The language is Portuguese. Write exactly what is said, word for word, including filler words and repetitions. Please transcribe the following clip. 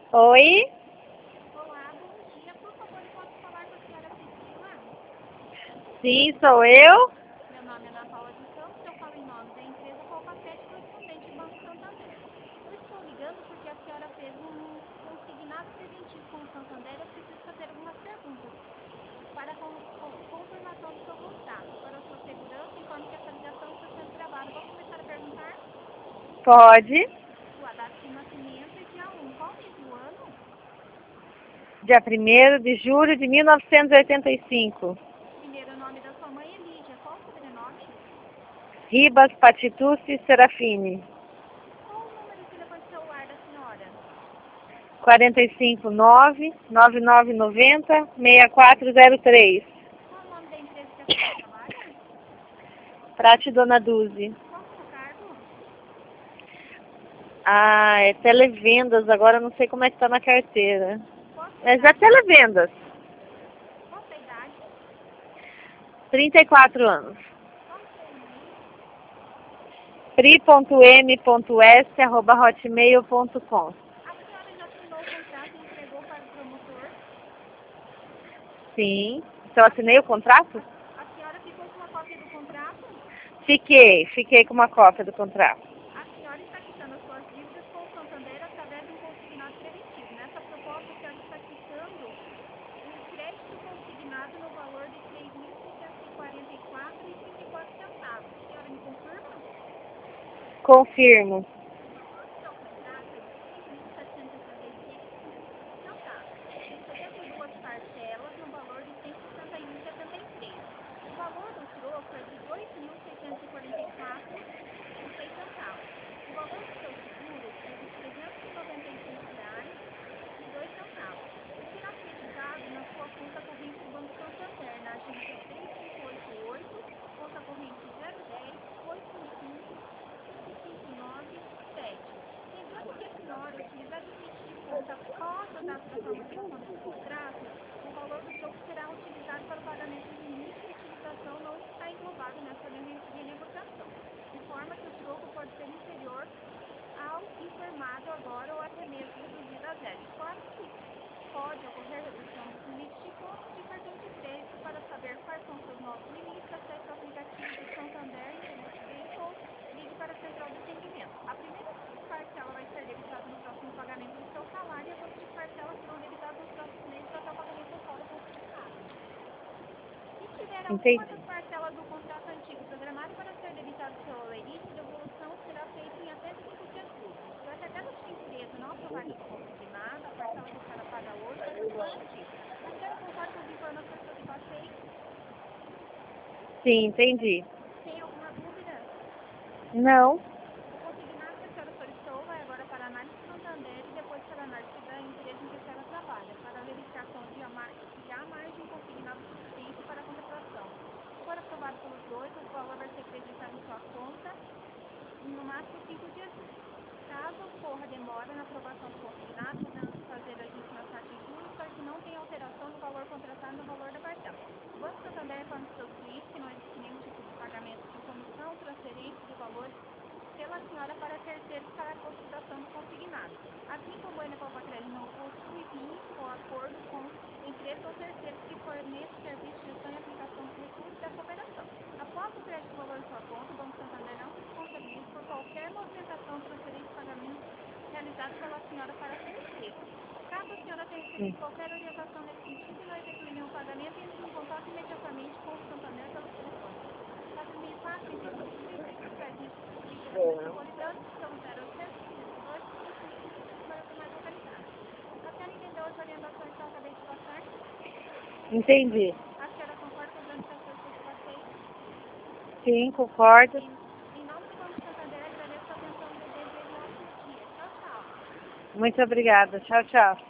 Oi? Olá, bom dia. Por favor, eu posso falar com a senhora Priscila? Sim, sou eu. Meu nome é Ana Paula dos Santos, eu falo em nome da empresa Colpatec, correspondente do Banco Santander. Eu estou ligando porque a senhora fez um consignado preventivo com o Santander. Eu preciso fazer algumas perguntas para a con- con- confirmação do seu contrato. Para a sua segurança, informe que essa ligação está sendo gravada. Posso começar a perguntar? Pode. Sua data de nascimento é dia um. Qual mês do ano? Dia primeiro de julho de mil novecentos e oitenta e cinco. Primeiro, o nome da sua mãe é Lídia. Qual o sobrenome? Ribas Patitucci Serafini. Qual o número de telefone celular da senhora? quarenta e cinco, nove nove nove nove zero, seis quatro zero três. Qual o nome da empresa que a senhora trabalha? Prate Dona Duzi. Qual o seu cargo? Ah, é televendas. Agora eu não sei como é que tá na carteira. Qual a sua Mas é idade? televendas. Qual a sua idade? trinta e quatro anos. Qual o seu e-mail? pri ponto m ponto s arroba hotmail ponto com. A senhora já assinou o contrato e entregou para o promotor? Sim. Então eu assinei o contrato? A senhora ficou com uma cópia do contrato? Fiquei. Fiquei com uma cópia do contrato. A senhora está quitando as suas dívidas com o Santander através de um consignado preventivo. Nessa proposta, a senhora está quitando o crédito consignado no valor de três mil seiscentos e quarenta e quatro reais e trinta e quatro centavos. A senhora me confirma? Confirmo. O valor do seu contrato é de seis mil setecentos e trinta e seis reais e trinta e cinco centavos, em setenta e duas parcelas, no valor de cento e sessenta e um reais e setenta e três centavos. O valor do troco é de dois mil seiscentos e quarenta e quatro reais e seis centavos. O valor do seu seguro é de trezentos e noventa e cinco reais e dois centavos. E será creditado na sua conta corrente do Banco Santander, na agência três cinco oito oito, conta corrente zero dez, oito um cinco, cinco cinco nove sete. Lembrando que a senhora utilizar de limite de conta após a data da formalização desse contrato, o valor do troco será utilizado para o pagamento. O limite de utilização não está englobado nessa rene- renegociação, de forma que o troco pode ser inferior ao informado agora ou até mesmo reduzido a zero. E claro que pode ocorrer redução dos limites de conta de cartão de crédito. Para saber quais são seus novos limites, acesse o aplicativo do Santander, internet bank ou ligue para a central de atendimento. A primeira parcela vai ser debitada no próximo pagamento do seu salário e as outras parcelas serão debitadas nos próximos meses até o pagamento total do consignado. Se tiver alguma Entendi. das parcelas do contrato antigo programada para ser debitada pela Lerite, a devolução será feita em até cinco dias úteis. Se o R H da sua empresa não aprovar esse consignado, a parcela que a senhora paga hoje vai continuar ativa. A senhora concorda com as informações que eu lhe passei? Sim, entendi. Tem alguma dúvida? Não. O consignado que a senhora solicitou vai agora para a análise do Santander e depois para a análise da empresa em que a senhora trabalha, para a verificação de há mar- se há margem consignado suficiente para a contratação. Se for aprovado pelos dois, o valor vai ser acreditado em sua conta em no máximo cinco dias úteis. Caso ocorra demora na aprovação do consignado, podemos fazer ajuste nas taxas de juros para que não tenha alteração no valor contratado no valor da parcela. O Banco Santander informa aos seus clientes que não existe nenhum tipo de pagamento de comissão, transferência de valores pela senhora para terceiros para a consultação do consignado. Assim como a Enecopacred não possui vínculo ou acordo com empresa ou terceiros que forneçam serviços de gestão e aplicação dos recursos dessa operação. Após o crédito do valor de sua conta, o Banco Santander não se responsabiliza por qualquer movimentação, transferência e pagamento realizado pela senhora para terceiros. Caso a senhora tenha Hum. recebido qualquer orientação nesse sentido e não efetue nenhum pagamento, entre em contato imediatamente com o Santander pelos telefones quatro mil e quatro, trinta e cinco, trinta e cinco, pede distrito metropolitano, pelo zero oitocentos, quinhentos e doze, trinta e cinco, trinta e cinco, para ser mais localizado. A senhora entendeu as orientações que eu acabei de passar? Entendi. A senhora concorda com as orientações que eu te passei? Sim, concordo. Em, em nome do Banco Santander, agradeço a atenção e lhe desejo um ótimo dia. Tchau, tchau. Muito obrigada. Tchau, tchau.